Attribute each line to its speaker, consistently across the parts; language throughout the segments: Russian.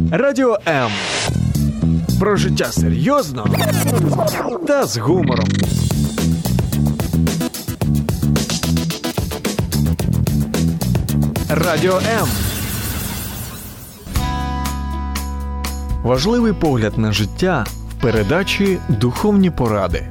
Speaker 1: Радіо М. Про життя серйозно та з гумором. Радіо М. Важливий погляд на життя в передачі «Духовні поради».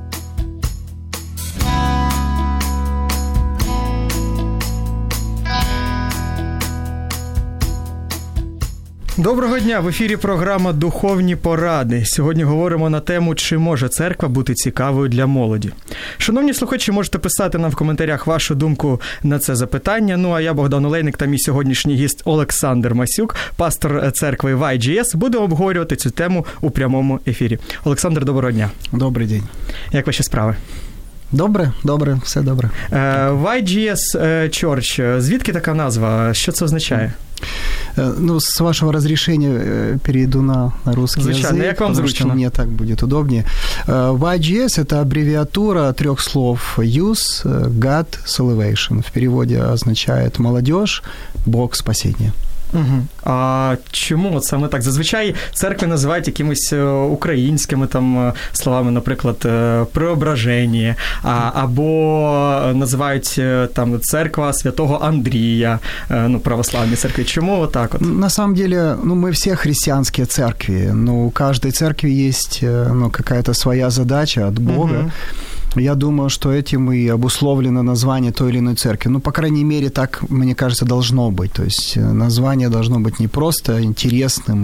Speaker 2: Доброго дня! В ефірі програма «Духовні поради». Сьогодні говоримо на тему, чи може церква бути цікавою для молоді. Шановні слухачі, можете писати нам в коментарях вашу думку на це запитання. Ну, а я, Богдан Олейник, та мій сьогоднішній гість Олександр Масюк, пастор церкви YGS, будемо обговорювати цю тему у прямому ефірі. Олександр, доброго дня.
Speaker 3: Добрий день.
Speaker 2: Як ваші справи?
Speaker 3: Добре, все добре.
Speaker 2: YGS Church, звідки така назва? Що це означає?
Speaker 3: Ну, с вашего разрешения перейду на русский
Speaker 2: Звучно,
Speaker 3: язык, потому что мне так будет удобнее. YGS – это аббревиатура 3 слов Youth, God, Salvation. В переводе означает «молодежь, Бог, спасение».
Speaker 2: Угу. А чому от саме так? Зазвичай церкви називають якимись українськими там словами, наприклад, «преображення», або називають там «церква святого Андрія», ну, православні церкви. Чому отак от?
Speaker 3: На самом деле, мы все христианские церкви, но у каждой церкви есть какая-то своя задача от Бога. Угу. Я думаю, что этим и обусловлено название той или иной церкви. По крайней мере, так, мне кажется, должно быть. То есть название должно быть не просто интересным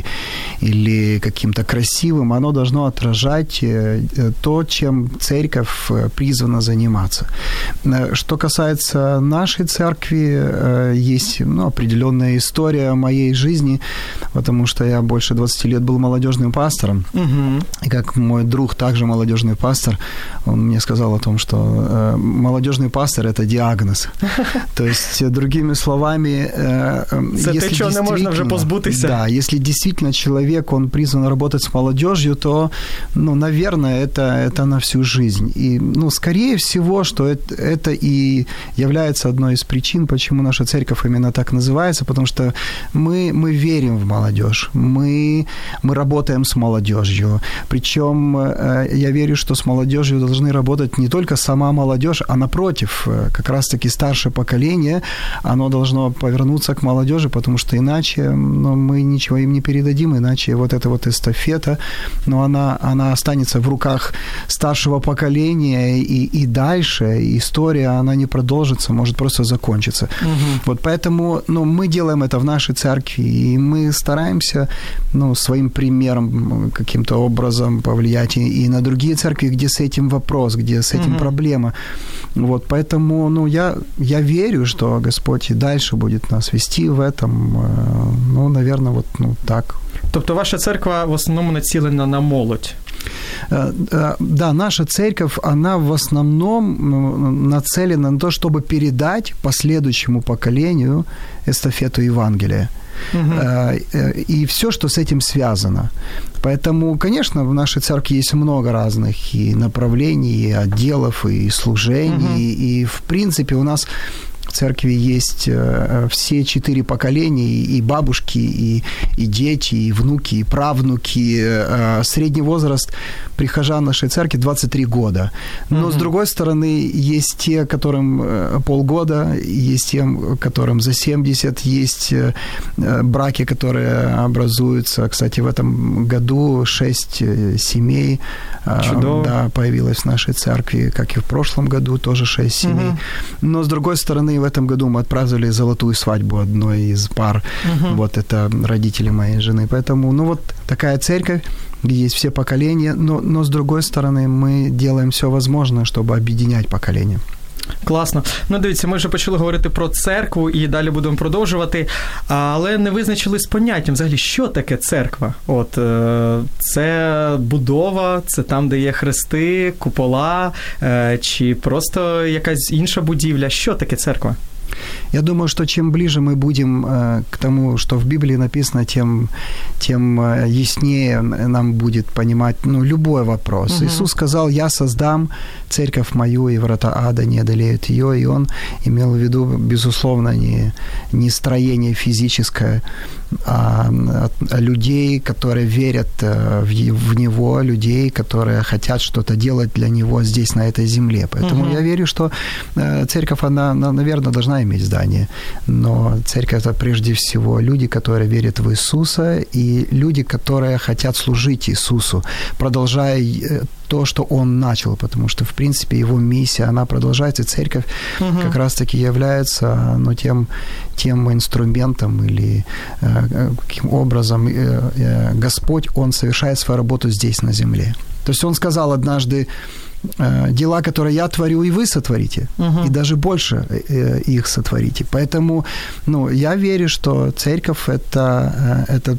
Speaker 3: или каким-то красивым, оно должно отражать то, чем церковь призвана заниматься. Что касается нашей церкви, есть определенная история моей жизни, потому что я больше 20 лет был молодежным пастором. Угу. И как мой друг, также молодежный пастор, он мне сказал о том, что молодежный пастор – это диагноз. То есть, другими словами,
Speaker 2: це те, чого не можна вже позбутися.
Speaker 3: Да, если действительно человек, он призван работать с молодежью, то, наверное, это на всю жизнь. И, скорее всего, что это и является одной из причин, почему наша церковь именно так называется, потому что мы верим в молодежь, мы работаем с молодежью. Причем я верю, что с молодежью должны работать не только сама молодежь, а напротив, как раз-таки старшее поколение, оно должно повернуться к молодежи, потому что иначе мы ничего им не передадим, иначе вот эта вот эстафета, она останется в руках старшего поколения, и дальше история, она не продолжится, может просто закончиться. Угу. Вот поэтому мы делаем это в нашей церкви, и мы стараемся своим примером каким-то образом повлиять и на другие церкви, где с этим вопрос, где с этим проблема. Вот, поэтому, я верю, что Господь и дальше будет нас вести в этом, наверное, так.
Speaker 2: Тобто ваша церква в основному націлена на молодь?
Speaker 3: Да, наша церковь, она в основном нацелена на то, чтобы передать последующему поколению эстафету Евангелия. И все, что с этим связано. Поэтому, конечно, в нашей церкви есть много разных и направлений, и отделов, и служений. И в принципе, у нас в церкви есть все 4 поколения, и бабушки, и дети, и внуки, и правнуки. Средний возраст прихожан нашей церкви 23 года. Но, с другой стороны, есть те, которым полгода, есть тем, которым за 70, есть браки, которые образуются. Кстати, в этом году 6 семей появилось в нашей церкви, как и в прошлом году, тоже 6 семей. Но, с другой стороны, в этом году мы отпраздновали золотую свадьбу одной из пар. Вот это родители моей жены. Поэтому, такая церковь, где есть все поколения, но с другой стороны, мы делаем все возможное, чтобы объединять поколения.
Speaker 2: Класно. Дивіться, ми вже почали говорити про церкву і далі будемо продовжувати, але не визначили з поняттям взагалі, що таке церква. От, це будова, це там, де є хрести, купола, чи просто якась інша будівля. Що таке церква?
Speaker 3: Я думаю, что чем ближе мы будем к тому, что в Библии написано, тем яснее нам будет понимать любой вопрос. Иисус сказал: «Я создам церковь мою, и врата ада не одолеют ее». И он имел в виду, безусловно, не строение физическое, а людей, которые верят в Него, людей, которые хотят что-то делать для Него здесь, на этой земле. Поэтому я верю, что церковь, она, наверное, должна иметь здание. Но церковь – это прежде всего люди, которые верят в Иисуса, и люди, которые хотят служить Иисусу, продолжая то, что Он начал, потому что, в принципе, Его миссия, она продолжается, и церковь как раз-таки является тем инструментом или каким образом Господь, Он совершает свою работу здесь, на земле. То есть Он сказал однажды: «Дела, которые я творю, и вы сотворите, и даже больше их сотворите». Поэтому я верю, что церковь – это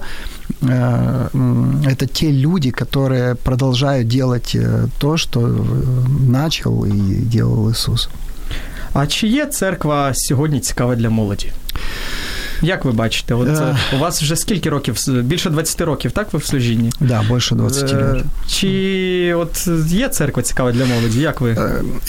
Speaker 3: те люди, которые продолжают делать то, что начал и делал Ісус.
Speaker 2: А чи є церква сьогодні цікава для молоді? Як ви бачите? У вас вже скільки років? Більше 20 років, так, ви в служінні?
Speaker 3: Так, да, більше 20 років.
Speaker 2: Чи є церква цікава для молоді? Як ви?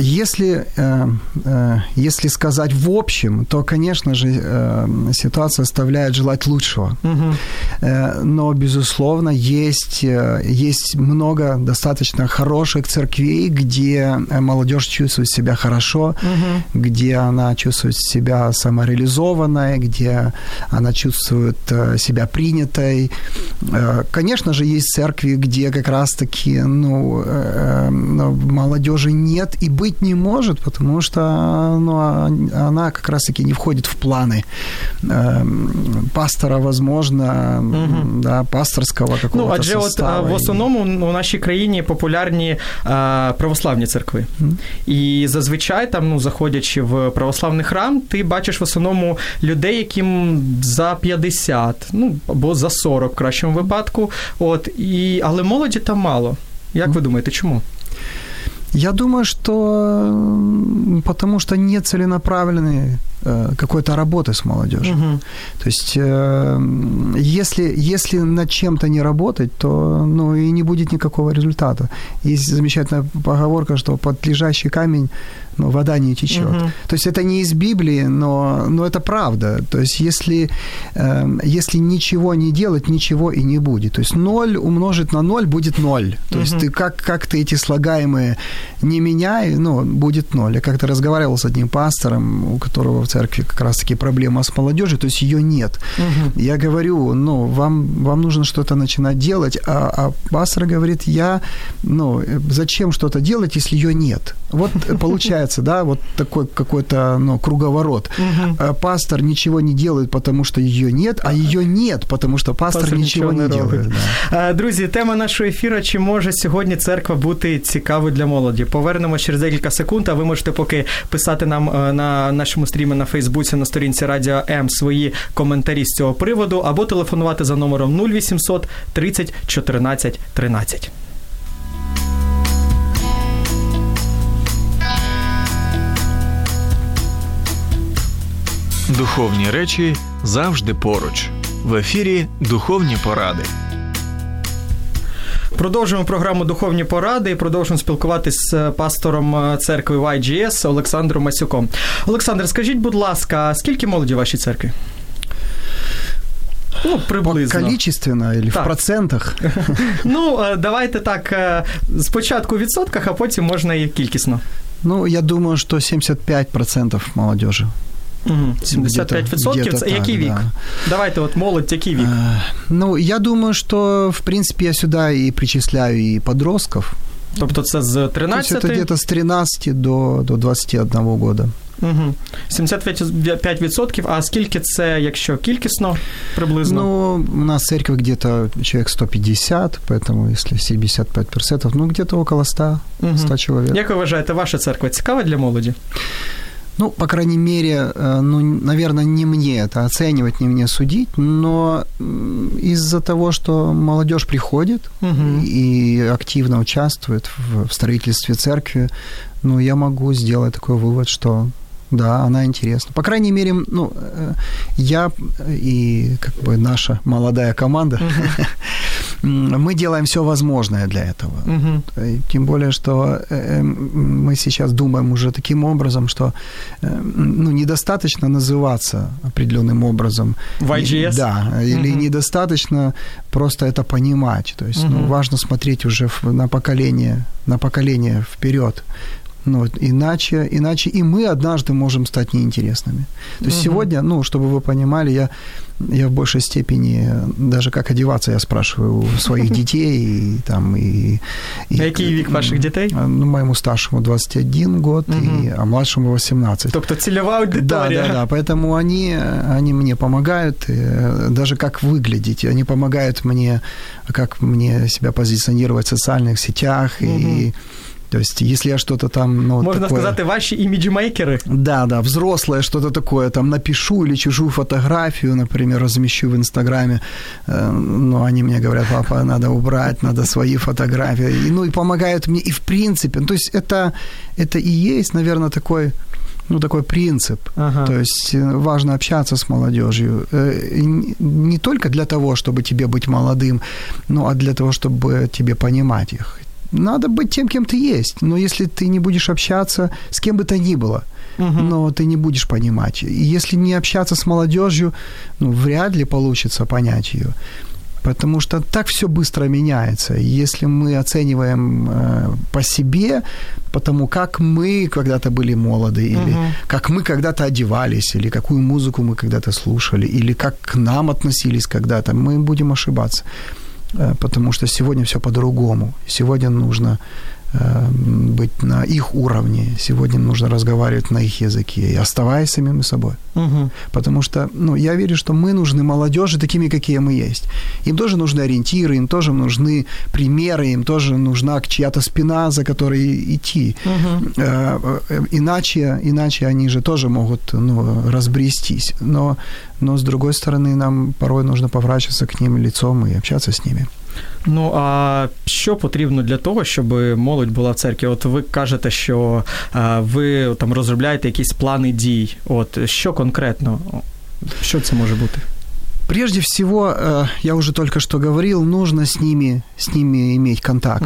Speaker 3: Если сказать в общем, то, конечно же, ситуация оставляет желать лучшего. Но, безусловно, есть много достаточно хороших церквей, где молодежь чувствует себя хорошо, где она чувствует себя самореализованной, где она чувствует себя принятой. Конечно же, есть церкви, где как раз-таки молодежи нет и быть не может, потому что она как раз-таки не входит в планы пастора, возможно, да, пасторского какого-то состава.
Speaker 2: В основному у нашій країні популярні православні церкви. І зазвичай там, заходячи в православний храм, ти бачиш в основному людей, яким за 50, або за 40 в кращому випадку. Але молоді там мало. Як ви думаєте, чому?
Speaker 3: Я думаю, что потому что нет целенаправленной какой-то работы с молодежью. То есть, если над чем-то не работать, то и не будет никакого результата. Есть замечательная поговорка, что под лежащий камень вода не течет. То есть это не из Библии, но это правда. То есть если ничего не делать, ничего и не будет. То есть 0 умножить на 0 будет 0. То есть ты как ты эти слагаемые не меняй, будет 0. Я как-то разговаривал с одним пастором, у которого в церкви как раз-таки проблема с молодежью, то есть её нет. Я говорю, вам нужно что-то начинать делать, а пастор говорит: зачем что-то делать, если её нет? Вот получается, да, вот такой какой-то круговорот. Пастор ничего не делает, потому что её нет, а её нет, потому что пастор нічого не делает.
Speaker 2: Да. Друзі, тема нашого ефіру: чи може сьогодні церква бути цікавою для молоді? Повернемось через декілька секунд, а ви можете поки писати нам на нашому стрімі на Фейсбуці, на сторінці Радіо М свої коментарі з цього приводу, або телефонувати за номером 0800 30 14 13.
Speaker 1: Духовні речі завжди поруч. В ефірі «Духовні поради».
Speaker 2: Продовжуємо програму «Духовні поради» і продовжуємо спілкуватися з пастором церкви YGS Олександром Масюком. Олександр, скажіть, будь ласка, скільки молоді в вашій церкві? Приблизно.
Speaker 3: Количественно или в процентах?
Speaker 2: Давайте так, спочатку в відсотках, а потім можна і кількісно.
Speaker 3: Я думаю, що 75% молодежи.
Speaker 2: 75%? Це який вік? Да. Давайте, молодь, який вік?
Speaker 3: Я думаю, що, в принципі, я сюди і причисляю і подростків.
Speaker 2: Тобто це з 13?
Speaker 3: Це десь з 13 до 21 года.
Speaker 2: 75%, а скільки це, якщо кількісно, приблизно?
Speaker 3: У нас церковь где-то человек 150, поэтому если 75%, где-то около 100 человек.
Speaker 2: Як ви вважаєте, ваша церква цікава для молоді?
Speaker 3: По крайней мере, наверное, не мне это оценивать, не мне судить, но из-за того, что молодежь приходит и активно участвует в строительстве церкви, я могу сделать такой вывод, что Да, она интересна. По крайней мере, ну, я и как бы наша молодая команда, мы делаем все возможное для этого. Тем более, что мы сейчас думаем уже таким образом, что ну, недостаточно называться определенным образом.
Speaker 2: В IGS?
Speaker 3: Да, или недостаточно просто это понимать. То есть ну, важно смотреть уже на поколение вперед. Ну, иначе и мы однажды можем стать неинтересными. То есть сегодня, ну, чтобы вы понимали, я в большей степени, даже как одеваться, я спрашиваю у своих детей.
Speaker 2: Який вік ваших дітей?
Speaker 3: Ну, моему старшему 21 год, а младшему 18.
Speaker 2: Тобто цільова аудиторія.
Speaker 3: Да. Поэтому они мне помогают, даже как выглядеть. Они помогают мне, как мне себя позиционировать в социальных сетях и... То есть, если я что-то там... Ну,
Speaker 2: можно
Speaker 3: такое,
Speaker 2: сказать, ваши имиджмейкеры?
Speaker 3: Да, взрослое что-то такое, там, напишу или чужую фотографию, например, размещу в Инстаграме, но они мне говорят, папа, надо убрать, надо свои фотографии, ну, и помогают мне, и в принципе, то есть, это и есть, наверное, такой принцип. Ага. То есть важно общаться с молодежью. Не только для того, чтобы тебе быть молодым, а для того, чтобы тебе понимать их. Надо быть тем, кем ты есть. Но если ты не будешь общаться с кем бы то ни было, но ты не будешь понимать. И если не общаться с молодежью, вряд ли получится понять ее. Потому что так все быстро меняется. И если мы оцениваем по себе, потому как мы когда-то были молоды, или как мы когда-то одевались, или какую музыку мы когда-то слушали, или как к нам относились когда-то, мы будем ошибаться. Потому что сегодня все по-другому. Сегодня нужно быть на их уровне, сегодня нужно разговаривать на их языке, и оставаясь самими собой. Потому что, я верю, что мы нужны молодежи такими, какие мы есть. Им тоже нужны ориентиры, им тоже нужны примеры, им тоже нужна чья-то спина, за которой идти. Иначе они же тоже могут разбрестись. Но с другой стороны, нам порой нужно поворачиваться к ним лицом и общаться с ними.
Speaker 2: А що потрібно для того, щоб молодь була в церкві? От ви кажете, що ви там розробляєте якісь плани дій. От що конкретно? Що це може бути?
Speaker 3: Прежде всего, я уже только что говорил, нужно с ними иметь контакт.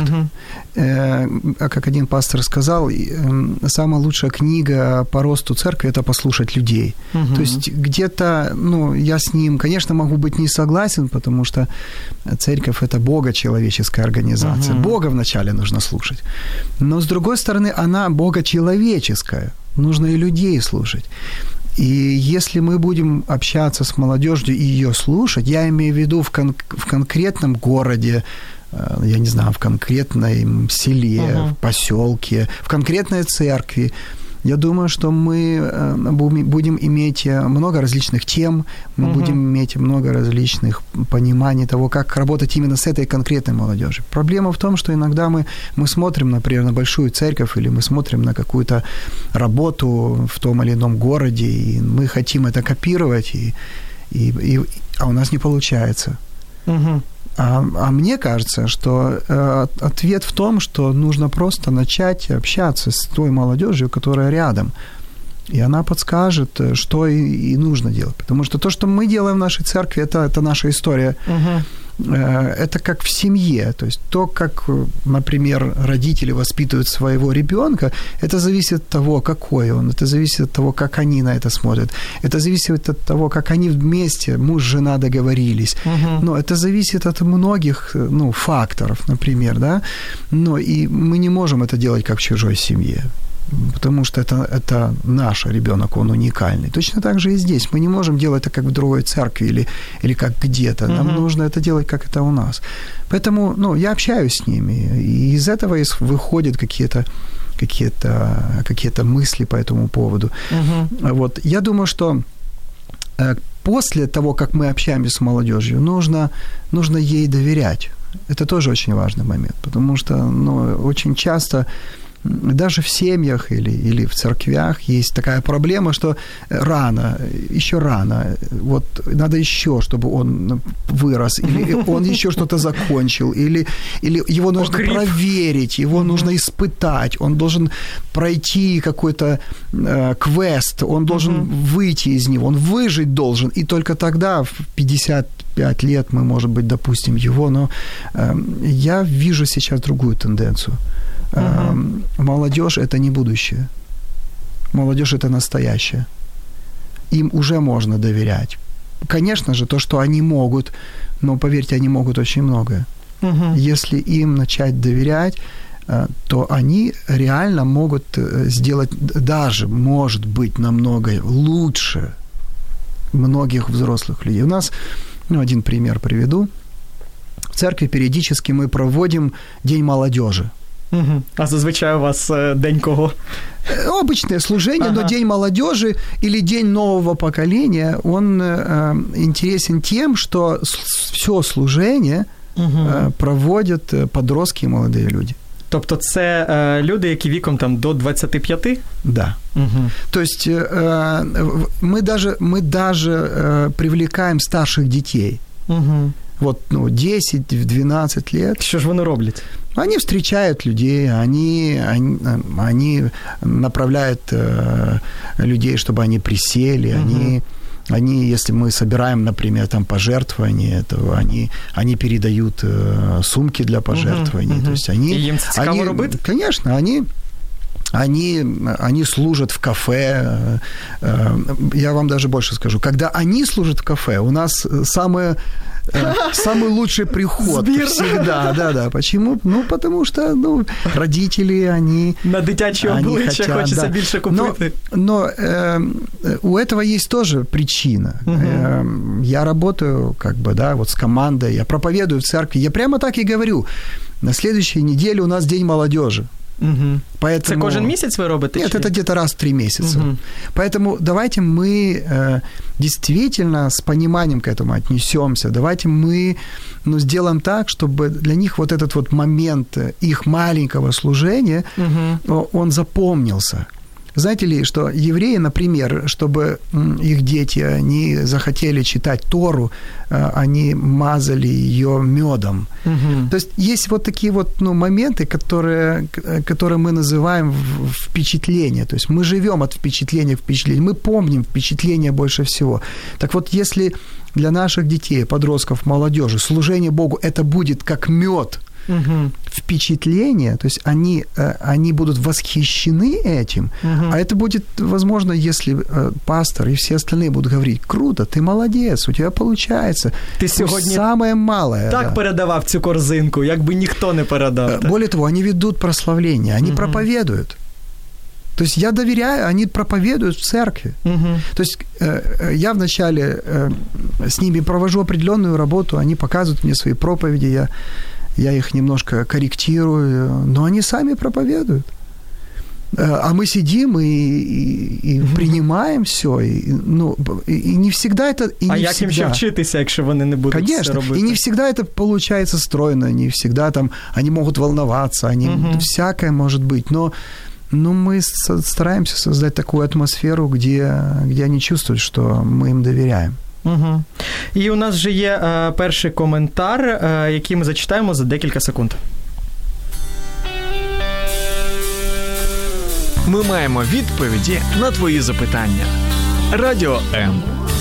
Speaker 3: Как один пастор сказал, самая лучшая книга по росту церкви – это послушать людей. То есть где-то, я с ним, конечно, могу быть не согласен, потому что церковь – это богочеловеческая организация. Бога вначале нужно слушать. Но, с другой стороны, она богочеловеческая. Нужно и людей слушать. И если мы будем общаться с молодежью и ее слушать, я имею в виду в конкретном городе, я не знаю, в конкретном селе, в поселке, в конкретной церкви, я думаю, что мы будем иметь много различных тем, мы будем иметь много различных пониманий того, как работать именно с этой конкретной молодежью. Проблема в том, что иногда мы смотрим, например, на большую церковь или мы смотрим на какую-то работу в том или ином городе, и мы хотим это копировать, а у нас не получается. А мне кажется, что ответ в том, что нужно просто начать общаться с той молодежью, которая рядом. И она подскажет, что и нужно делать. Потому что то, что мы делаем в нашей церкви, это наша история. Это как в семье. То есть то, как, например, родители воспитывают своего ребенка, это зависит от того, какой он. Это зависит от того, как они на это смотрят. Это зависит от того, как они вместе, муж, жена, договорились. Но это зависит от многих факторов, например. Да? Но и мы не можем это делать, как в чужой семье. Потому что это наш ребенок, он уникальный. Точно так же и здесь. Мы не можем делать это, как в другой церкви или как где-то. Нам нужно это делать, как это у нас. Поэтому, я общаюсь с ними, и из этого выходят какие-то мысли по этому поводу. Вот. Я думаю, что после того, как мы общаемся с молодежью, нужно ей доверять. Это тоже очень важный момент, потому что, очень часто даже в семьях или в церквях есть такая проблема, что рано, еще рано, вот надо еще, чтобы он вырос, или он еще что-то закончил, или его нужно проверить, его нужно испытать, он должен пройти какой-то квест, он должен выйти из него, он выжить должен, и только тогда в 55 лет мы, может быть, допустим его, но я вижу сейчас другую тенденцию. Молодежь – это не будущее. Молодежь – это настоящее. Им уже можно доверять. Конечно же, то, что они могут, но, поверьте, они могут очень многое. Если им начать доверять, то они реально могут сделать даже, может быть, намного лучше многих взрослых людей. У нас, один пример приведу. В церкви периодически мы проводим День молодежи.
Speaker 2: А зазвичай у вас день кого?
Speaker 3: Обычное служение, но День молодежи или День нового поколения, он интересен тем, что все служение проводят подростки і молоді люди.
Speaker 2: Тобто це люди, які віком там до 25?
Speaker 3: Да. То есть мы даже привлекаем старших детей. Вот, 10-12 лет.
Speaker 2: Що ж вони роблять?
Speaker 3: Они встречают людей, они направляют людей, чтобы они присели, они, если мы собираем, например, там пожертвования, то они передают сумки для пожертвований. То есть они,
Speaker 2: и им цікаво робити?
Speaker 3: Конечно, они служат в кафе. Я вам даже больше скажу. Когда они служат в кафе, у нас самый лучший приход всегда. Да. Почему? Потому что родители, они...
Speaker 2: На дитячі обличчя хочеться більше купити.
Speaker 3: Но у этого есть тоже причина. Я работаю вот с командой, я проповедую в церкви. Я прямо так и говорю. На следующей неделе у нас День молодежи. Поэтому...
Speaker 2: Це кожен місяць ви робите?
Speaker 3: Нет, это где-то раз в 3 месяца. Поэтому давайте мы действительно с пониманием к этому отнесемся. Давайте мы сделаем так, чтобы для них вот этот вот момент их маленького служения, он запомнился. Знаете ли, что евреи, например, чтобы их дети, они захотели читать Тору, они мазали ее медом. То есть есть вот такие вот моменты, которые мы называем впечатление. То есть мы живем от впечатления в впечатление, мы помним впечатление больше всего. Так вот, если для наших детей, подростков, молодежи служение Богу это будет как мед, впечатление, то есть они будут восхищены этим, а это будет возможно, если пастор и все остальные будут говорить: круто, ты молодец, у тебя получается.
Speaker 2: Ти сьогодні
Speaker 3: самое малое.
Speaker 2: Так передавав цю корзинку, якби ніхто не передав.
Speaker 3: Более того, они ведут прославление, они проповедуют. То есть я доверяю, они проповедуют в церкви. То есть я вначале с ними провожу определенную работу, они показывают мне свои проповеди, я их немножко корректирую, но они сами проповедуют. А мы сидим и принимаем все. И не всегда это...
Speaker 2: як їм ще вчитися, якщо вони не будуть це робити?
Speaker 3: Конечно, и не всегда это получается стройно, не всегда там они могут волноваться, всякое может быть, но мы стараемся создать такую атмосферу, где они чувствуют, что мы им доверяем.
Speaker 2: І у нас вже є перший коментар, який ми зачитаємо за декілька секунд.
Speaker 1: Ми маємо відповіді на твої запитання. Радіо М.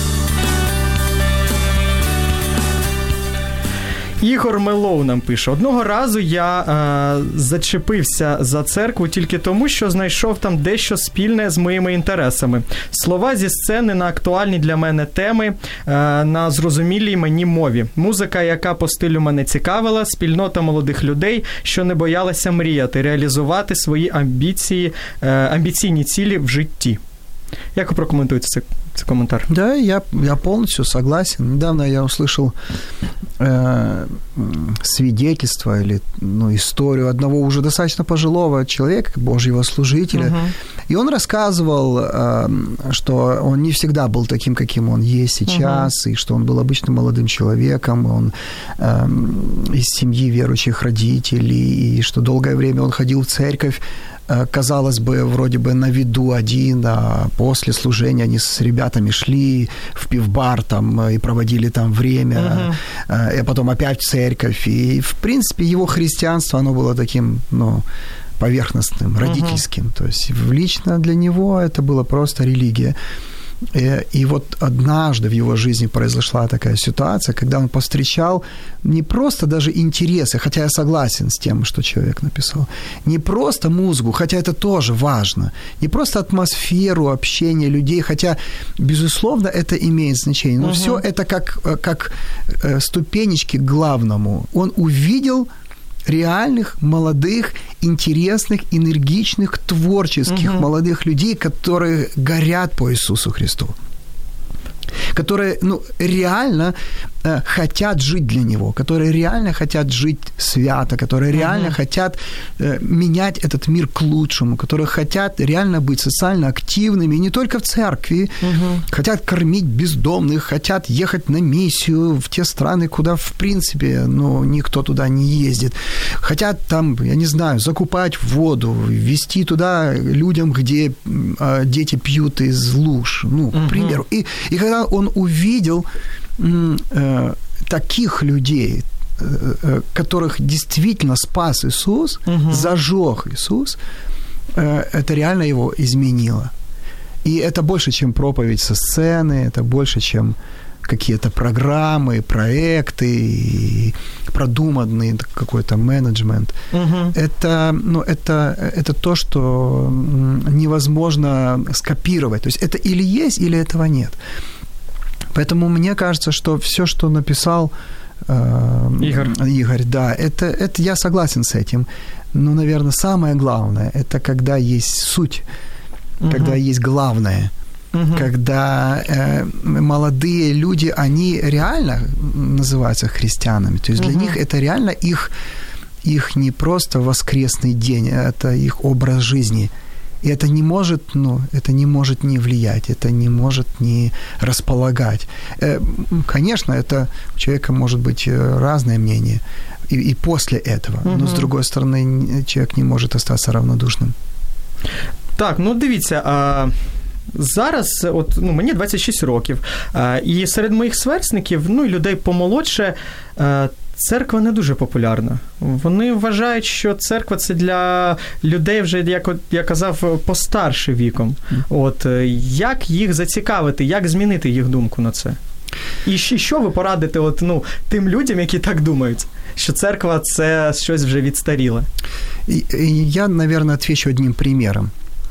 Speaker 2: Ігор Мелоу нам пише: одного разу я зачепився за церкву тільки тому, що знайшов там дещо спільне з моїми інтересами. Слова зі сцени на актуальні для мене теми, на зрозумілій мені мові. Музика, яка по стилю мене цікавила, спільнота молодих людей, що не боялася мріяти, реалізувати свої амбіційні цілі в житті. Як ви прокоментуєте цей коментар?
Speaker 3: Да, я полностью согласен. Недавно я услышал свидетельство или историю одного уже достаточно пожилого человека, Божьего служителя. И он рассказывал, что он не всегда был таким, каким он есть сейчас, и что он был обычным молодым человеком, он из семьи верующих родителей, и что долгое время он ходил в церковь, казалось бы, вроде бы на виду один, а после служения они с ребятами шли в пивбар там и проводили там время, и потом опять в церковь. И, в принципе, его христианство, оно было таким, поверхностным, родительским. То есть лично для него это была просто религия. И вот однажды в его жизни произошла такая ситуация, когда он повстречал не просто даже интересы, хотя я согласен с тем, что человек написал, не просто музыку, хотя это тоже важно, не просто атмосферу общения людей, хотя, безусловно, это имеет значение, но все это как ступенечки к главному. Он увидел реальных, молодых, интересных, энергичных, творческих молодых людей, которые горят по Иисусу Христу, которые реально хотят жить для Него, которые реально хотят жить свято, которые реально хотят менять этот мир к лучшему, которые хотят реально быть социально активными, не только в церкви, хотят кормить бездомных, хотят ехать на миссию в те страны, куда, в принципе, никто туда не ездит, хотят там, я не знаю, закупать воду, везти туда людям, где дети пьют из луж, к примеру. И когда он увидел таких людей, которых действительно спас Иисус, зажег Иисус, это реально его изменило. И это больше, чем проповедь со сцены, это больше, чем какие-то программы, проекты, продуманный какой-то менеджмент. Это то, что невозможно скопировать. То есть это или есть, или этого нет. Поэтому мне кажется, что все, что написал Игорь, да, это я согласен с этим. Но, наверное, самое главное, это когда есть суть, когда есть главное, когда молодые люди, они реально называются христианами. То есть для них это реально их не просто воскресный день, это их образ жизни. И это не может не влиять, это не может не располагать. Конечно, это у человека может быть разное мнение и после этого, но, с другой стороны, человек не может остаться равнодушним.
Speaker 2: Так, дивіться, зараз, мені 26 років, і серед моїх сверстників, і людей помолодше, церква не дуже популярна. Вони вважають, що церква – це для людей вже, як я казав, постарше віком. Як їх зацікавити, як змінити їх думку на це? І що ви порадите тим людям, які так думають, що церква – це щось вже відстаріле?
Speaker 3: Я, наверное, отвечу одним примером.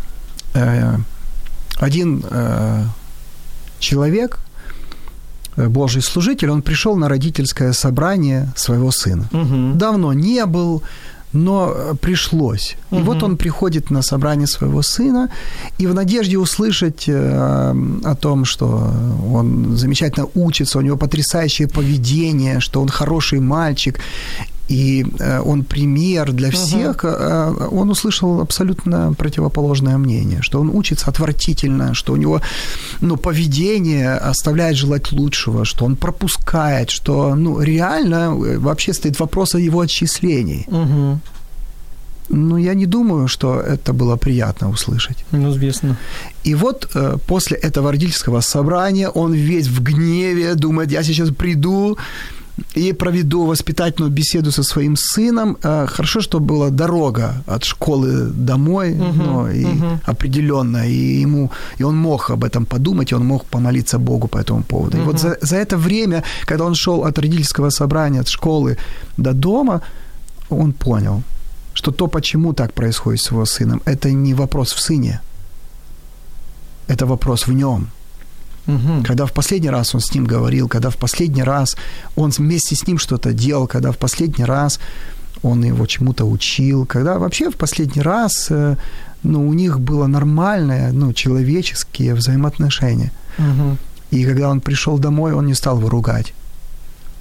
Speaker 3: Один человек, Божий служитель, он пришел на родительское собрание своего сына. Давно не был, но пришлось. И вот он приходит на собрание своего сына, и в надежде услышать о том, что он замечательно учится, у него потрясающее поведение, что он хороший мальчик, и он пример для всех, он услышал абсолютно противоположное мнение, что он учится отвратительно, что у него поведение оставляет желать лучшего, что он пропускает, что реально вообще стоит вопрос о его отчислении. Я не думаю, что это было приятно услышать.
Speaker 2: Известно.
Speaker 3: И вот после этого родительского собрания он весь в гневе, думает, я сейчас приду и проведу воспитательную беседу со своим сыном. Хорошо, что была дорога от школы домой, определённая, и он мог об этом подумать, и он мог помолиться Богу по этому поводу. И вот за это время, когда он шел от родительского собрания, от школы до дома, он понял, что то, почему так происходит с его сыном, это не вопрос в сыне, это вопрос в нём. Когда в последний раз он с ним говорил, когда в последний раз он вместе с ним что-то делал, когда в последний раз он его чему-то учил, когда вообще в последний раз у них было нормальное, человеческие взаимоотношения. И когда он пришел домой, он не стал его ругать.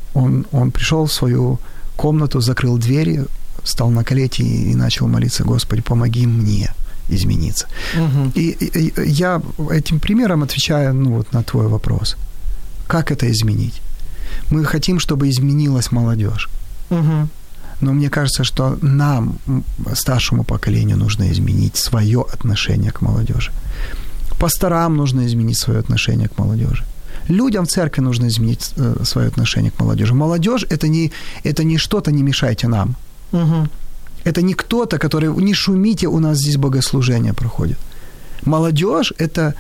Speaker 3: он пришел в свою комнату, закрыл двери, встал на колени и начал молиться: Господи, помоги мне измениться. И я этим примером отвечаю на твой вопрос. Как это изменить? Мы хотим, чтобы изменилась молодежь. Но мне кажется, что нам, старшему поколению, нужно изменить свое отношение к молодежи. Пасторам нужно изменить свое отношение к молодежи. Людям в церкви нужно изменить свое отношение к молодежи. Молодежь – это не что-то, не мешайте нам. Это не кто-то, который, не шумите, у нас здесь богослужение проходит. Молодежь – это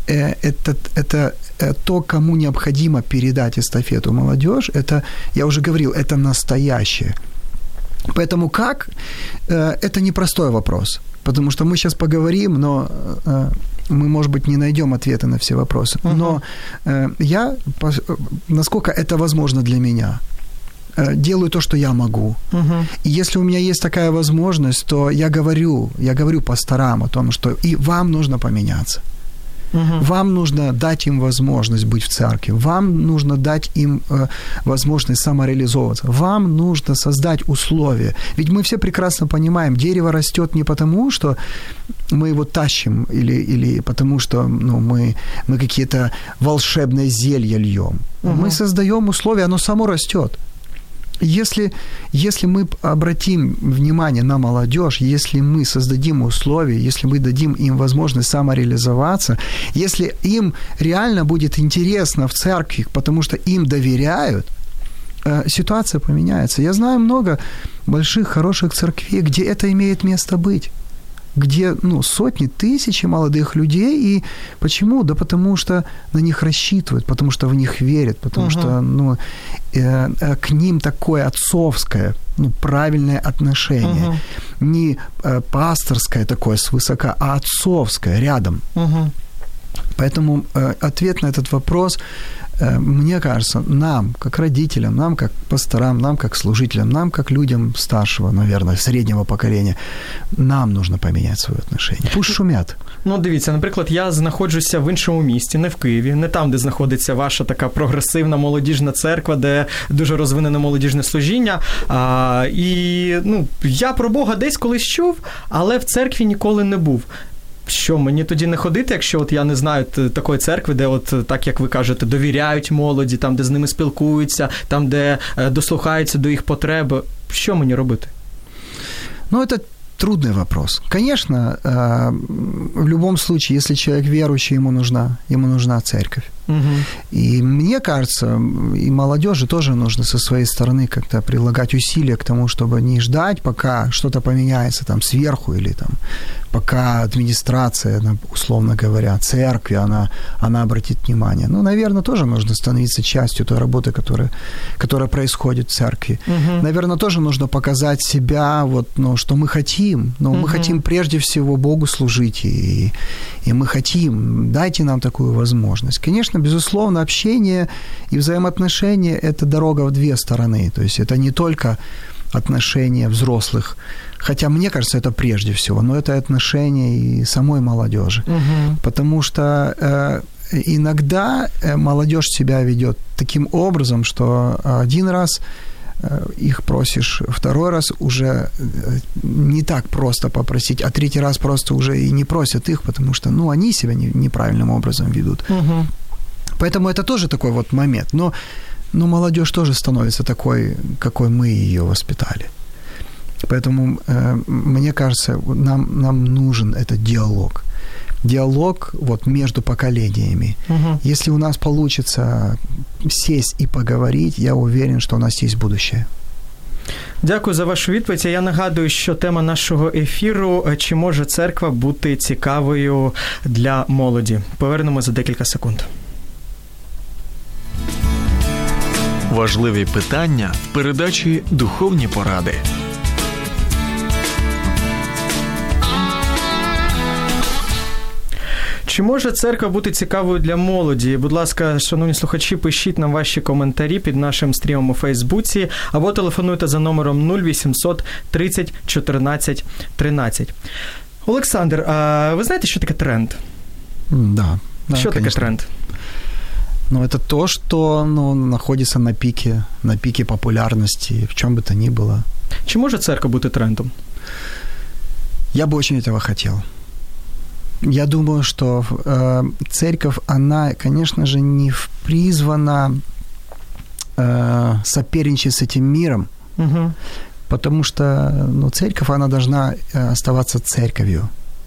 Speaker 3: то, кому необходимо передать эстафету. Молодежь – это, я уже говорил, это настоящее. Поэтому как? Это непростой вопрос. Потому что мы сейчас поговорим, но мы, может быть, не найдем ответа на все вопросы. Но я, насколько это возможно для меня, делаю то, что я могу. И если у меня есть такая возможность, то я говорю пасторам о том, что и вам нужно поменяться. Вам нужно дать им возможность быть в церкви. Вам нужно дать им возможность самореализовываться. Вам нужно создать условия. Ведь мы все прекрасно понимаем, дерево растет не потому, что мы его тащим, или потому, что мы какие-то волшебные зелья льем. Мы создаем условия, оно само растет. Если мы обратим внимание на молодежь, если мы создадим условия, если мы дадим им возможность самореализоваться, если им реально будет интересно в церкви, потому что им доверяют, ситуация поменяется. Я знаю много больших, хороших церквей, где это имеет место быть. Где сотни, тысячи молодых людей. И почему? Да потому что на них рассчитывают, потому что в них верят, потому что к ним такое отцовское, правильное отношение. Не пасторское такое свысока, а отцовское рядом. Поэтому ответ на этот вопрос, мне кажется, нам, как родителям, нам, как пасторам, нам, как служителям, нам, как людям старшего, наверное, среднего поколения, нам нужно поміняти своє отношення. Пусть шумять.
Speaker 2: Дивіться, наприклад, я знаходжуся в іншому місті, не в Києві, не там, де знаходиться ваша така прогресивна молодіжна церква, де дуже розвинене молодіжне служіння. І я про Бога десь колись чув, але в церкві ніколи не був. Що, мені тоді не ходити, якщо я не знаю такої церкви, де так, як ви кажете, довіряють молоді, там, де з ними спілкуються, там, де дослухаються до їх потреб. Що мені робити?
Speaker 3: Это трудный вопрос. Конечно, в любом случае, если человек верующий, ему нужна церковь. И мне кажется, и молодежи тоже нужно со своей стороны как-то прилагать усилия к тому, чтобы не ждать, пока что-то поменяется там сверху, или там пока администрация, условно говоря, церкви, она обратит внимание. Наверное, тоже нужно становиться частью той работы, которая происходит в церкви. Наверное, тоже нужно показать себя, что мы хотим. Мы хотим прежде всего Богу служить, и мы хотим, дайте нам такую возможность. Конечно, безусловно, общение и взаимоотношения – это дорога в две стороны. То есть это не только отношения взрослых, хотя, мне кажется, это прежде всего, но это отношения и самой молодежи. Потому что иногда молодежь себя ведет таким образом, что один раз их просишь, второй раз уже не так просто попросить, а третий раз просто уже и не просят их, потому что, они себя неправильным образом ведут. Поэтому это тоже такой момент. Но молодежь тоже становится такой, какой мы ее воспитали. Поэтому, мне кажется, нам нужен этот диалог. Диалог между поколениями. Если у нас получится сесть и поговорить, я уверен, что у нас есть будущее.
Speaker 2: Дякую за вашу відповідь. Я нагадую, що тема нашого ефіру – чи може церква бути цікавою для молоді? Повернемо за декілька секунд.
Speaker 1: Важливі питання в передачі «Духовні поради».
Speaker 2: Чи може церква бути цікавою для молоді? Будь ласка, шановні слухачі, пишіть нам ваші коментарі під нашим стрімом у Фейсбуці або телефонуйте за номером 0800 30 14 13. Олександр, ви знаєте, що таке тренд?
Speaker 3: Да,
Speaker 2: що таке
Speaker 3: конечно.
Speaker 2: тренд?
Speaker 3: Но это то, что находится на пике популярности, в чем бы то ни было.
Speaker 2: Чи може церква бути трендом?
Speaker 3: Я бы очень этого хотел. Я думаю, что церковь, она, конечно же, не призвана соперничать с этим миром, потому что церковь, она должна оставаться церковью.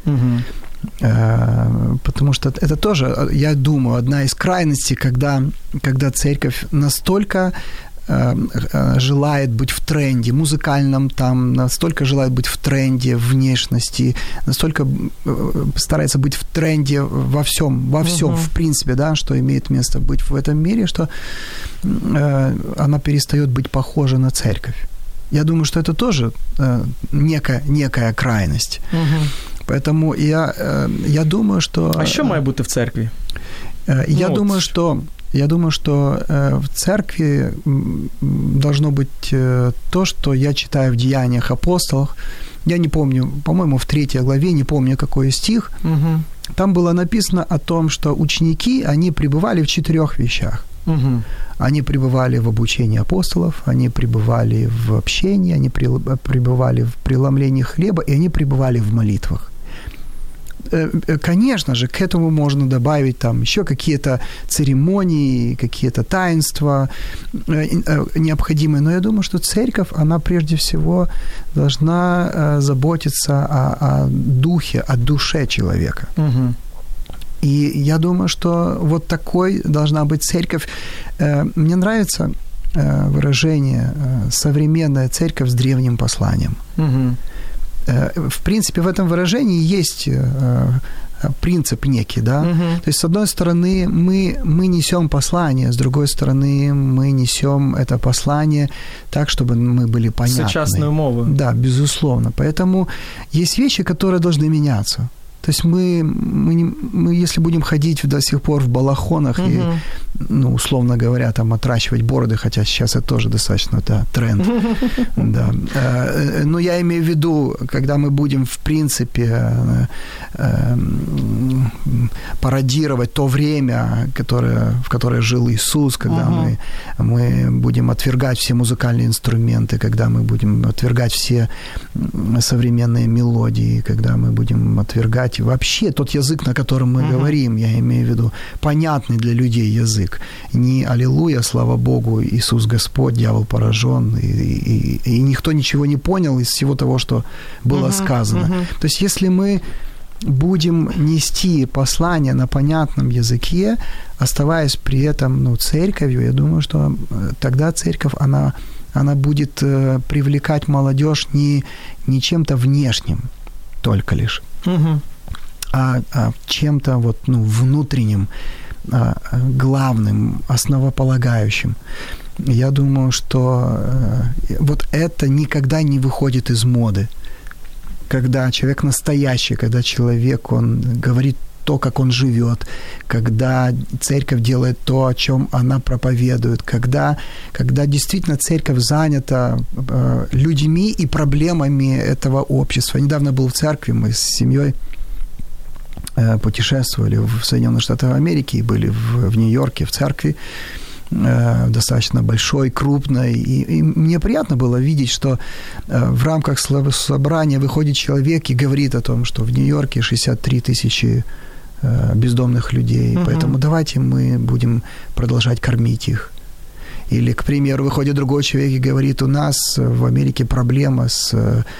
Speaker 3: Потому что это тоже, я думаю, одна из крайностей, когда церковь настолько желает быть в тренде музыкальном, там настолько желает быть в тренде внешности, настолько старается быть в тренде во всем, в принципе, да, что имеет место быть в этом мире, что она перестает быть похожа на церковь. Я думаю, что это тоже некая крайность. Поэтому я думаю, что...
Speaker 2: А що має бути в церкві?
Speaker 3: Я думаю, что в церкви должно быть то, что я читаю в Деяниях апостолов. Я не помню, по-моему, в 3 главе, не помню, какой стих. Там было написано о том, что ученики, они пребывали в 4 вещах. Они пребывали в обучении апостолов, они пребывали в общении, они пребывали в преломлении хлеба, и они пребывали в молитвах. Конечно же, к этому можно добавить там еще какие-то церемонии, какие-то таинства необходимые. Но я думаю, что церковь, она прежде всего должна заботиться о духе, о душе человека. И я думаю, что вот такой должна быть церковь. Мне нравится выражение «современная церковь с древним посланием». В принципе, в этом выражении есть принцип некий, да. То есть, с одной стороны, мы несем послание, с другой стороны, мы несем это послание так, чтобы мы были понятны.
Speaker 2: Сучасную мову.
Speaker 3: Да, безусловно. Поэтому есть вещи, которые должны меняться. То есть мы если будем ходить до сих пор в балахонах и, условно говоря, там отращивать бороды, хотя сейчас это тоже достаточно тренд. Да. Но я имею в виду, когда мы будем, в принципе, пародировать то время, в которое жил Иисус, когда мы будем отвергать все музыкальные инструменты, когда мы будем отвергать все современные мелодии, когда мы будем отвергать вообще тот язык, на котором мы говорим, я имею в виду понятный для людей язык. Не «Аллилуйя, слава Богу, Иисус Господь, дьявол поражен», и никто ничего не понял из всего того, что было сказано. То есть если мы будем нести послание на понятном языке, оставаясь при этом церковью, я думаю, что тогда церковь, она будет привлекать молодежь не чем-то внешним только лишь, а чем-то внутренним, главным, основополагающим. Я думаю, что вот это никогда не выходит из моды. Когда человек настоящий, когда человек, он говорит то, как он живет, когда церковь делает то, о чем она проповедует, когда действительно церковь занята людьми и проблемами этого общества. Недавно был в церкви, мы с семьей путешествовали в Соединенных Штатах Америки и были в Нью-Йорке, в церкви, достаточно большой, крупной. И мне приятно было видеть, что в рамках собрания выходит человек и говорит о том, что в Нью-Йорке 63 тысячи бездомных людей, поэтому давайте мы будем продолжать кормить их. Или, к примеру, выходит другой человек и говорит, у нас в Америке проблема с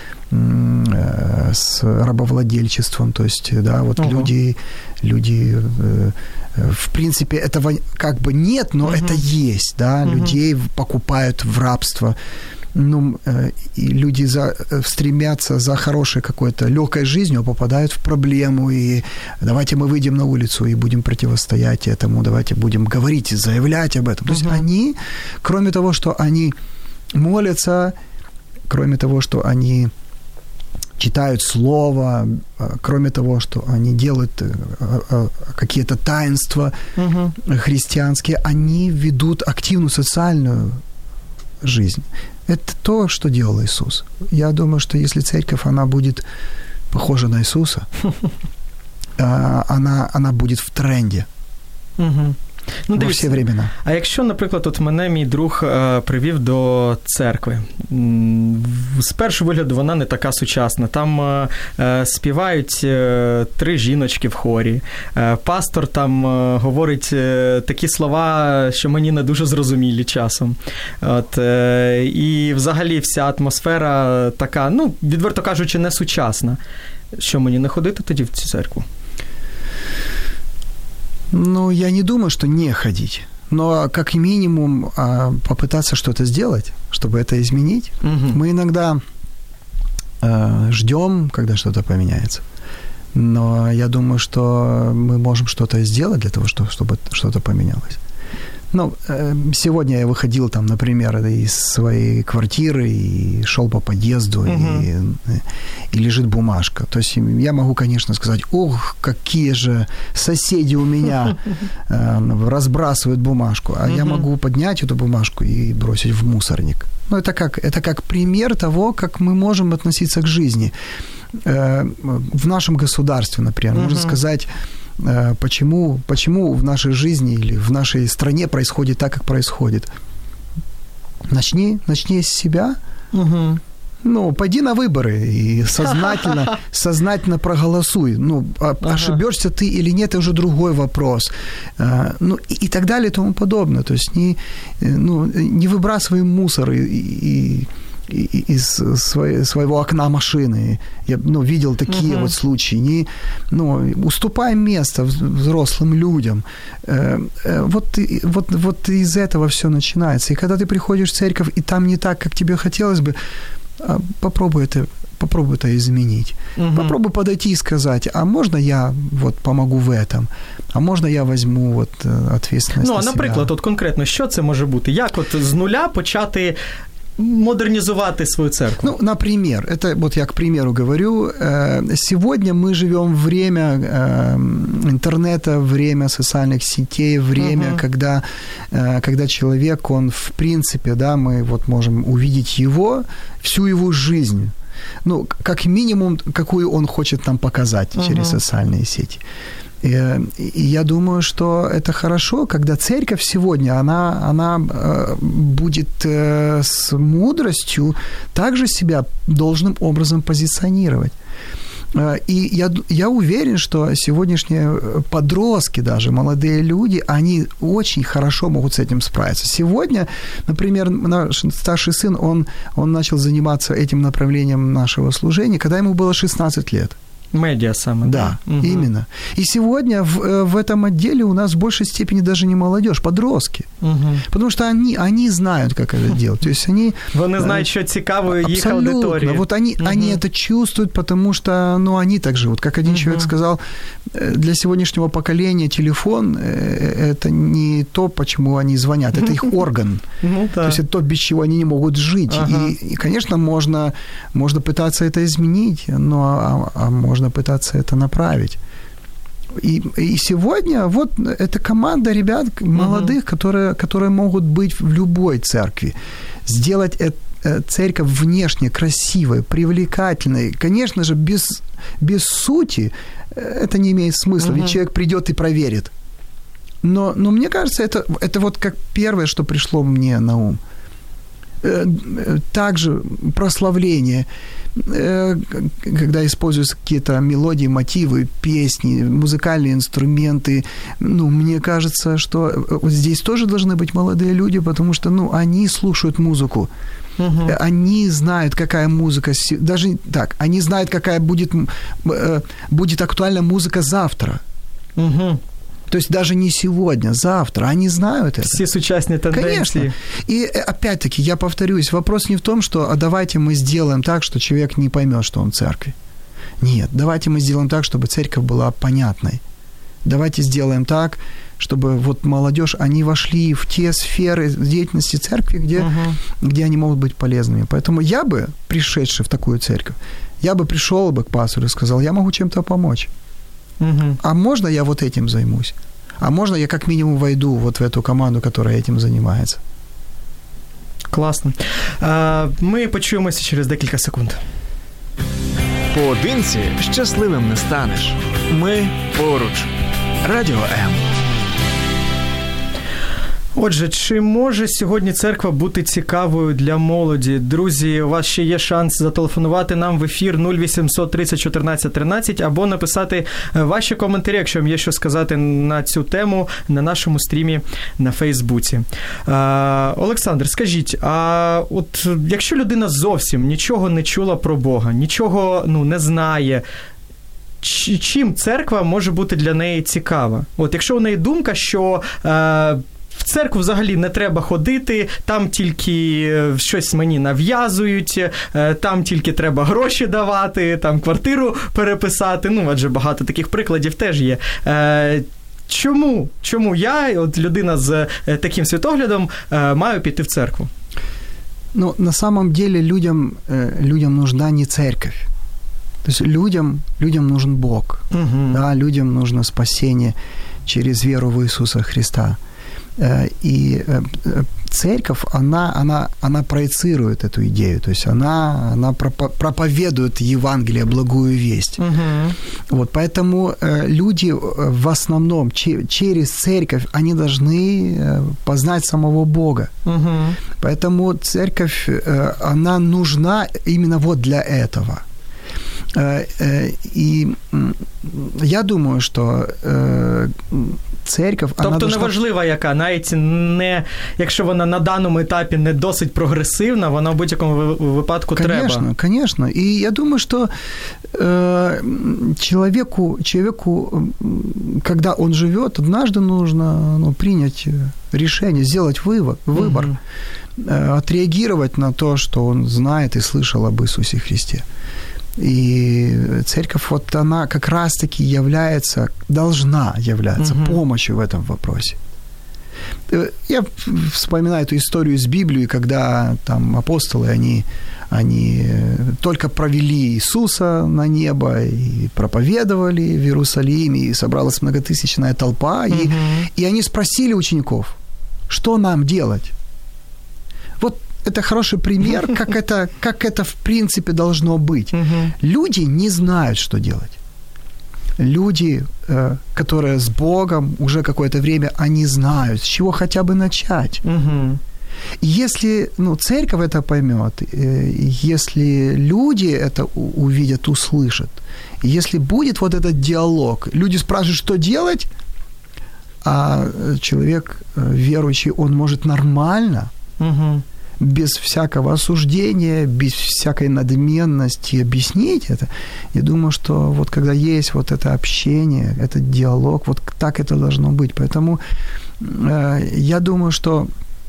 Speaker 3: рабовладельчеством, то есть, да, вот люди, в принципе, этого как бы нет, но это есть, да, людей покупают в рабство. И люди стремятся за хорошей какой-то легкой жизнью, попадают в проблему, и давайте мы выйдем на улицу и будем противостоять этому, давайте будем говорить и заявлять об этом. То есть они, кроме того, что они молятся, кроме того, что они читают слово, кроме того, что они делают какие-то таинства христианские, они ведут активную социальную жизнь. Это то, что делал Иисус. Я думаю, что если церковь, она будет похожа на Иисуса, она будет в тренде. во всі времена.
Speaker 2: А якщо, наприклад, от мене мій друг привів до церкви, з першого вигляду вона не така сучасна, там співають 3 жіночки в хорі, пастор там говорить такі слова, що мені не дуже зрозумілі часом. От, і взагалі вся атмосфера така, ну, відверто кажучи, не сучасна. Що, мені не ходити тоді в цю церкву?
Speaker 3: Ну, я не думаю, что не ходить. Но как минимум попытаться что-то сделать, чтобы это изменить. Угу. Мы иногда ждем, когда что-то поменяется. Но я думаю, что мы можем что-то сделать для того, чтобы что-то поменялось. Ну, сегодня я выходил там, например, из своей квартиры и шел по подъезду, и лежит бумажка. То есть я могу, конечно, сказать, ох, какие же соседи у меня разбрасывают бумажку. А я могу поднять эту бумажку и бросить в мусорник. Ну, это как пример того, как мы можем относиться к жизни. В нашем государстве, например, можно сказать, почему в нашей жизни или в нашей стране происходит так, как происходит. Начни с себя. Угу. Ну, пойди на выборы и сознательно проголосуй. Ну, ошибешься ты или нет, это уже другой вопрос. Ну, и так далее и тому подобное. То есть не выбрасывай мусор из своего окна машины. Я видел такие вот случаи. Уступай место взрослым людям. Вот из этого все начинается. И когда ты приходишь в церковь, и там не так, как тебе хотелось бы, попробуй это изменить. Попробуй подойти и сказать, а можно я вот помогу в этом? А можно я возьму вот ответственность на себя?
Speaker 2: А, наприклад, от конкретно, що це може бути? Як от з нуля почати модернизовать свою церковь?
Speaker 3: Ну, например, это вот я к примеру говорю, сегодня мы живем в время интернета, время социальных сетей, время, когда человек, он в принципе, да, мы вот можем увидеть всю его жизнь, ну, как минимум, какую он хочет нам показать через социальные сети. И я думаю, что это хорошо, когда церковь сегодня, она будет с мудростью также себя должным образом позиционировать. И я уверен, что сегодняшние подростки, даже молодые люди, они очень хорошо могут с этим справиться. Сегодня, например, наш старший сын, он начал заниматься этим направлением нашего служения, когда ему было 16 лет.
Speaker 2: Медиа самое.
Speaker 3: Да, именно. И сегодня в этом отделе у нас в большей степени даже не молодежь, подростки. Потому что они знают, как это делать. То есть
Speaker 2: вони знають, що цікаво їх аудиторії.
Speaker 3: Вот они это чувствуют, потому что они так живут. Как один человек сказал, для сегодняшнего поколения телефон – это не то, почему они звонят, это их орган. То есть это то, без чего они не могут жить. И, конечно, можно пытаться это изменить, а можно пытаться это направить. И сегодня вот эта команда ребят молодых, которые могут быть в любой церкви, сделать церковь внешне красивой, привлекательной. Конечно же, без сути это не имеет смысла, ведь человек придет и проверит. Но мне кажется, это вот как первое, что пришло мне на ум. Также прославление, когда используются какие-то мелодии, мотивы, песни, музыкальные инструменты. Мне кажется, что здесь тоже должны быть молодые люди, потому что, они слушают музыку. Они знают, какая музыка, даже так, они знают, какая будет актуальна музыка завтра. То есть даже не сегодня, завтра. Они знают это.
Speaker 2: Все сучасные тенденции.
Speaker 3: Конечно. И опять-таки, я повторюсь, вопрос не в том, что давайте мы сделаем так, что человек не поймет, что он в церкви. Нет, давайте мы сделаем так, чтобы церковь была понятной. Давайте сделаем так, чтобы вот молодежь, они вошли в те сферы деятельности церкви, где они могут быть полезными. Поэтому я бы, пришедший в такую церковь, я бы пришел бы к пастору и сказал, я могу чем-то помочь. А можно я вот этим займусь? А можно я как минимум войду вот в эту команду, которая этим занимается?
Speaker 2: Класно. Ми почуємося через декілька секунд.
Speaker 1: Поодинці щасливим не станеш. Ми поруч. Радіо М.
Speaker 2: Отже, чи може сьогодні церква бути цікавою для молоді? Друзі, у вас ще є шанс зателефонувати нам в ефір 0800 30 14 13 або написати ваші коментарі, якщо вам є що сказати на цю тему на нашому стрімі на Фейсбуці. Олександр, скажіть, а от якщо людина зовсім нічого не чула про Бога, нічого не знає, чим церква може бути для неї цікава? От якщо у неї думка, що в церкву взагалі не треба ходити, там тільки щось мені нав'язують, там тільки треба гроші давати, там квартиру переписати, адже багато таких прикладів теж є. Чому я, от людина з таким світоглядом, маю піти в церкву?
Speaker 3: На самом деле людям нужна не церковь. То есть людям нужен Бог. Угу. Да, людям нужно спасение через веру в Иисуса Христа. И церковь, она проецирует эту идею, то есть она проповедует Евангелие, благую весть. Uh-huh. Вот, поэтому люди в основном через церковь, они должны познать самого Бога. Uh-huh. Поэтому церковь, она нужна именно вот для этого. И я думаю, что церковь...
Speaker 2: Тобто неважливо яка, навіть не, якщо вона на даному етапі не досить прогресивна, вона в будь-якому випадку треба.
Speaker 3: Конечно. И я думаю, что человеку, когда он живет, однажды нужно принять решение, сделать выбор, угу. Отреагировать на то, что он знает и слышал об Иисусе Христе. И церковь, вот она как раз-таки должна являться помощью в этом вопросе. Я вспоминаю эту историю из Библии, когда там апостолы, они только провели Иисуса на небо и проповедовали в Иерусалиме, и собралась многотысячная толпа, и они спросили учеников, что нам делать? Вот это хороший пример, как это в принципе должно быть. Uh-huh. Люди не знают, что делать. Люди, которые с Богом уже какое-то время, они знают, с чего хотя бы начать. Uh-huh. Если церковь это поймет, если люди это увидят, услышат, если будет вот этот диалог, люди спрашивают, что делать, а человек верующий, он может нормально, uh-huh. без всякого осуждения, без всякой надменности объяснить это. Я думаю, что вот когда есть вот это общение, этот диалог, вот так это должно быть. Поэтому я думаю, что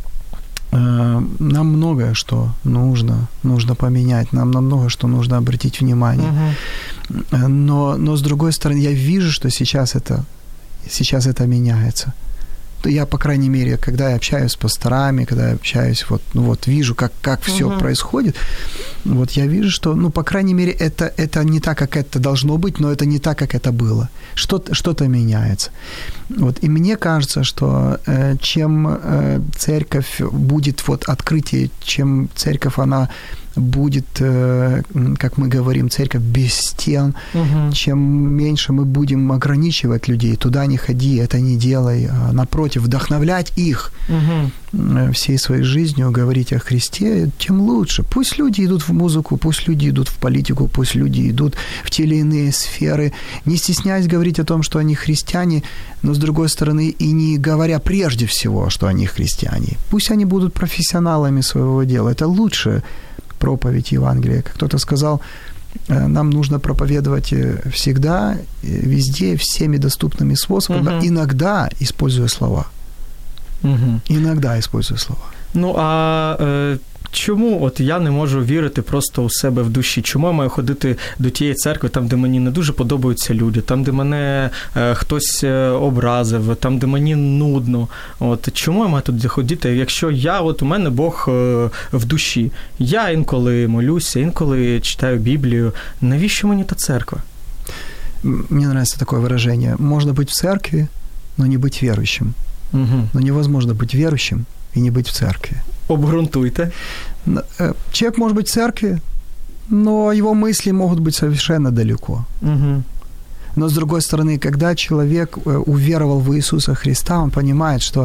Speaker 3: нам многое что нужно поменять, нам на многое что нужно обратить внимание. Uh-huh. Но с другой стороны, я вижу, что сейчас это меняется. Я, по крайней мере, когда я общаюсь с пасторами, когда я общаюсь, вижу, как всё происходит, вот я вижу, что, по крайней мере, это не так, как это должно быть, но это не так, как это было. Что-то меняется. Вот, и мне кажется, что чем церковь будет открытие, чем церковь, она будет, как мы говорим, церковь без стен, uh-huh. чем меньше мы будем ограничивать людей, туда не ходи, это не делай, а напротив, вдохновлять их uh-huh. всей своей жизнью, говорить о Христе, тем лучше. Пусть люди идут в музыку, пусть люди идут в политику, пусть люди идут в те или иные сферы, не стесняясь говорить о том, что они христиане, но, с другой стороны, и не говоря прежде всего, что они христиане. Пусть они будут профессионалами своего дела, это лучше проповедь Евангелия. Как кто-то сказал, нам нужно проповедовать всегда, везде, всеми доступными способами, uh-huh. иногда используя слова. Uh-huh. Иногда используя слова.
Speaker 2: Чому я не можу вірити просто у себе в душі? Чому я маю ходити до тієї церкви, там, де мені не дуже подобаються люди, там, де мене хтось образив, там, де мені нудно? Чому я маю туди ходити, якщо у мене Бог в душі? Я інколи молюся, інколи читаю Біблію. Навіщо мені та церква?
Speaker 3: Мне нравится такое выражение. Можно быть в церкви, но не быть верующим. Угу. Но невозможно быть верующим и не быть в церкви.
Speaker 2: Обґрунтуйте.
Speaker 3: Человек может быть в церкви, но его мысли могут быть совершенно далеко. Угу. Но, с другой стороны, когда человек уверовал в Иисуса Христа, он понимает, что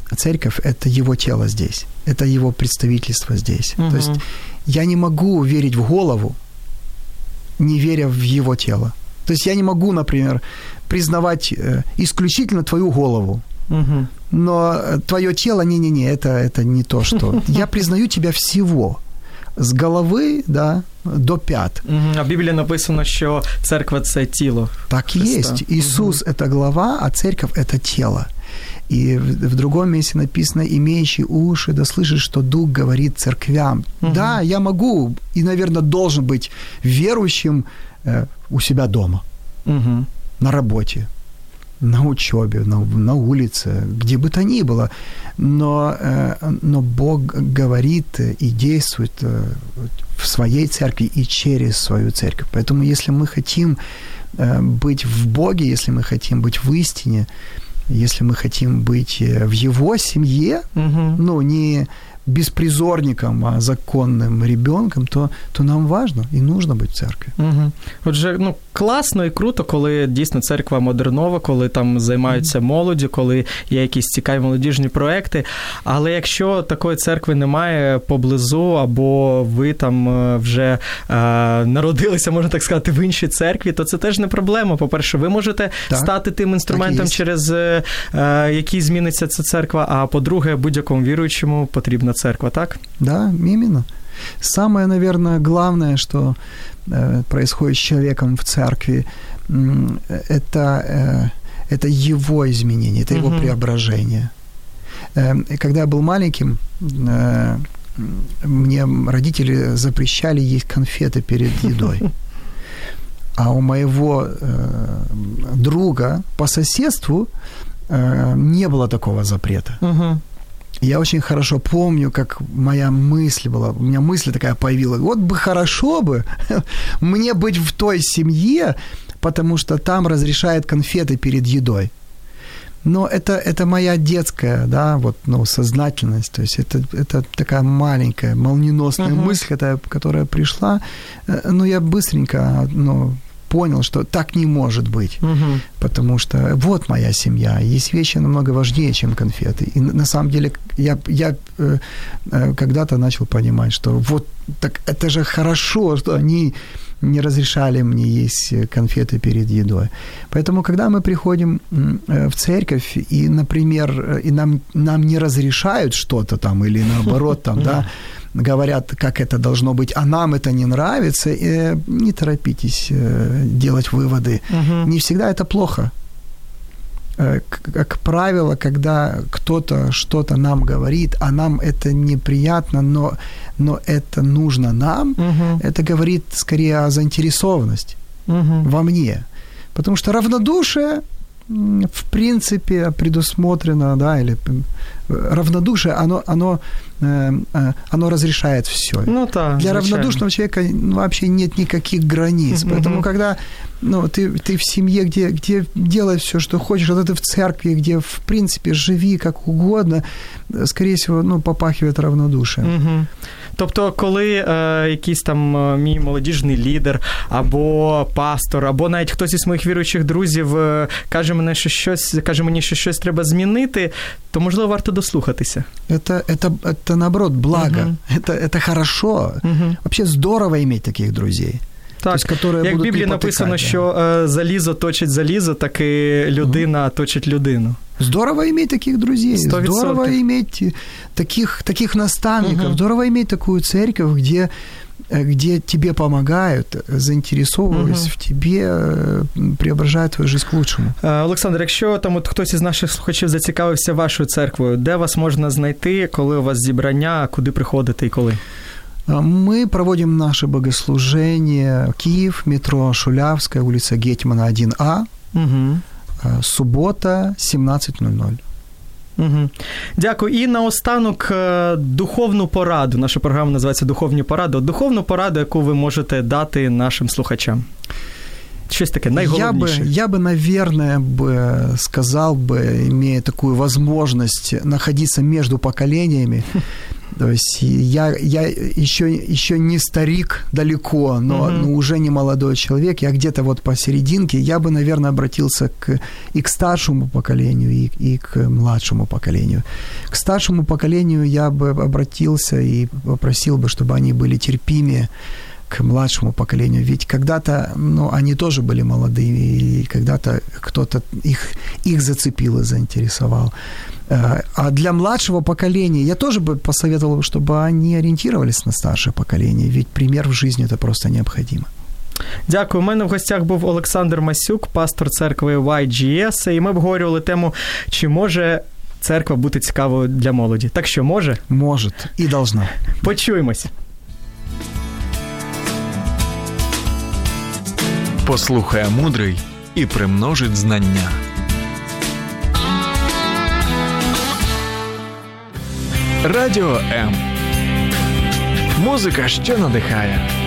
Speaker 3: церковь – это его тело здесь, это его представительство здесь. То есть я не могу верить в голову, не веря в его тело. То есть я не могу, например, признавать исключительно твою голову, но твое тело, не-не-не, это не то, что... Я признаю тебя всего, з голови, да, до пят.
Speaker 2: А в Біблії написано, що церква – це тіло
Speaker 3: Так
Speaker 2: Христа.
Speaker 3: есть. Иисус – это глава, а церковь – это тело. И в другом месте написано: «Имеющий уши, да слышит, что Дух говорит церквям». Да, я могу и, наверное, должен быть верующим у себя дома, на работе, на учебе, на улице, где бы то ни было. Но Бог говорит и действует в своей церкви и через свою церковь. Поэтому если мы хотим быть в Боге, если мы хотим быть в истине, если мы хотим быть в Его семье, ну, не беспризорником, а законным ребенком, то нам важно і нужно бути в церкві.
Speaker 2: Отже, класно і круто, коли дійсно церква модернова, коли там займаються молоддю, коли є якісь цікаві молодіжні проекти. Але якщо такої церкви немає поблизу, або ви там вже народилися, можна так сказати, в іншій церкві, то це теж не проблема. По-перше, ви можете стати тим інструментом, через який зміниться ця церква, а по-друге, будь-якому віруючому потрібна церква, так?
Speaker 3: Да, именно. Самое, наверное, главное, что происходит с человеком в церкви, это его изменение, это его преображение. И когда я был маленьким, мне родители запрещали есть конфеты перед едой. А у моего друга по соседству не было такого запрета. Я очень хорошо помню, как моя мысль была, у меня мысль такая появилась: вот бы хорошо бы мне быть в той семье, потому что там разрешают конфеты перед едой. Но это моя детская, да, вот, сознательность, то есть это такая маленькая, молниеносная мысль, которая пришла, но я быстренько, понял, что так не может быть, потому что вот моя семья, есть вещи намного важнее, чем конфеты. И на самом деле я когда-то начал понимать, что вот так это же хорошо, что они не разрешали мне есть конфеты перед едой. Поэтому, когда мы приходим в церковь, и, например, и нам не разрешают что-то там, или наоборот, там, да, говорят, как это должно быть, а нам это не нравится, не торопитесь делать выводы. Не всегда это плохо. Как правило, когда кто-то что-то нам говорит, а нам это неприятно, но это нужно нам, это говорит скорее о заинтересованности во мне. Потому что равнодушие, в принципе, предусмотрено, да, или равнодушие, оно разрешает всё. Для равнодушного человека вообще нет никаких границ. Поэтому, когда ты в семье, где делай всё, что хочешь, когда ты в церкви, где, в принципе, живи как угодно, скорее всего, попахивает равнодушием.
Speaker 2: Тобто, коли якийсь там мій молодіжний лідер, або пастор, або навіть хтось із моїх віруючих друзів каже мені, що щось треба змінити, то, можливо, варто дослухатися.
Speaker 3: Это наоборот, благо. Это хорошо. Вообще здорово иметь таких друзей.
Speaker 2: Так, як в Біблії написано, що залізо точить залізо, так і людина точить людину.
Speaker 3: Здорово иметь таких друзей, 100%. Здорово иметь таких наставников, здорово иметь такую церковь, где тебе помогают, заинтересовываясь в тебе, преображают твою жизнь к лучшему.
Speaker 2: Олександр, якщо там хтось із наших слухачів зацікавився вашою церквою, де вас можна знайти, коли у вас зібрання, куди приходити і коли?
Speaker 3: Мы проводим наше богослужение Киев, метро Шулявская, улица Гетьмана, 1А, суббота, 17:00.
Speaker 2: Дякую. І наостанок духовну пораду. Наша програма називається «Духовні поради». Духовну пораду, яку ви можете дати нашим слухачам. Щось таке найголовніше.
Speaker 3: Я бы, наверное, сказал бы, имея такую возможность находиться между поколениями, То есть я еще не старик далеко, но уже не молодой человек. Я где-то вот посерединке. Я бы, наверное, обратился и к старшему поколению, и к младшему поколению. К старшему поколению я бы обратился и попросил бы, чтобы они были терпимее к младшему поколению. Ведь когда-то, они тоже были молодые, и когда-то кто-то их зацепил и заинтересовал. А для младшего поколения я тоже бы посоветовал, чтобы они ориентировались на старшее поколение, ведь пример в жизни – это просто необходимо.
Speaker 2: Дякую. У мене в гостях був Олександр Масюк, пастор церкви YGS, і ми обговорювали тему, чи може церква бути цікавою для молоді. Так що може?
Speaker 3: Може і должна.
Speaker 2: Почуємось.
Speaker 1: Послухає мудрий і примножить знання. Радіо М. Музика, що надихає.